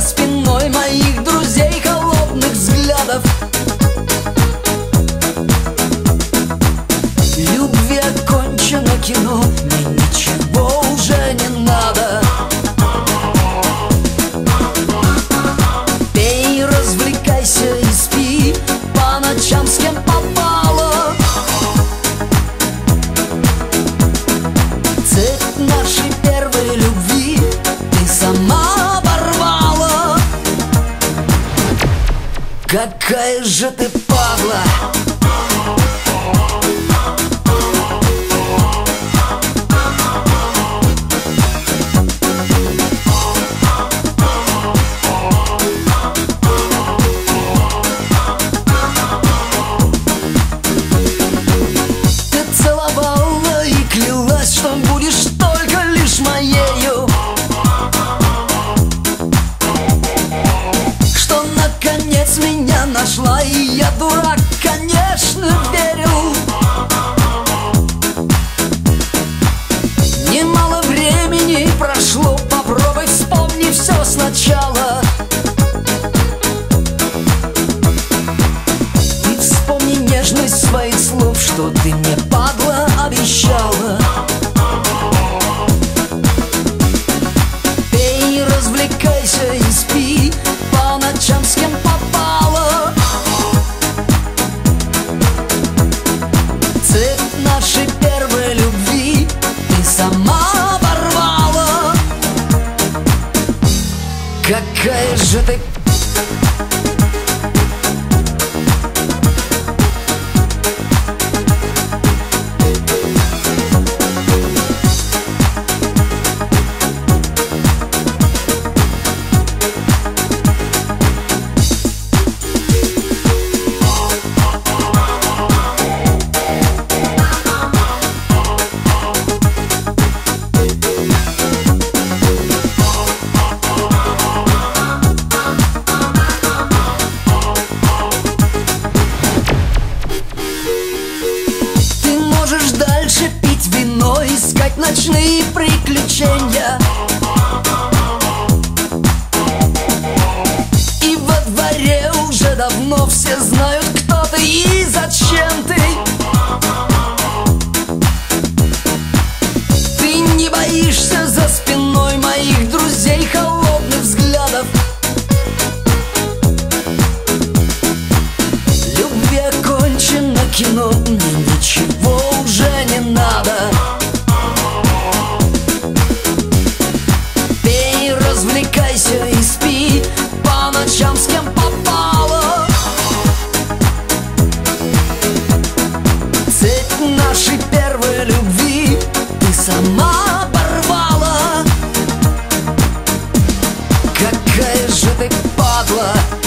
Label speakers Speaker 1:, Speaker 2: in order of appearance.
Speaker 1: спиной моих друзей холодных взглядов. Любви окончено кино, мне ничего уже не надо. Пей, развлекайся и спи по ночам с кем попало. Цепь нашей первой любви ты сама оборвала. Какая же ты падла! Что будешь только лишь моею, что наконец меня нашла, и я, дурак, конечно, верил. Немало времени прошло, попробуй вспомни все сначала. И вспомни нежность своих слов, что ты мне, падла, обещала. Развлекайся и спи по ночам с кем попало. Цепь нашей первой любви ты сама оборвала. Какая же ты... Искать ночные приключения, и во дворе уже давно все знают, кто ты и зачем ты. Ты не боишься за спиной моих друзей холодных взглядов. Любви окончено кино, мне ничего уже не надо. Развлекайся и спи по ночам с кем попало. Цепь нашей первой любви ты сама оборвала. Какая же ты падла!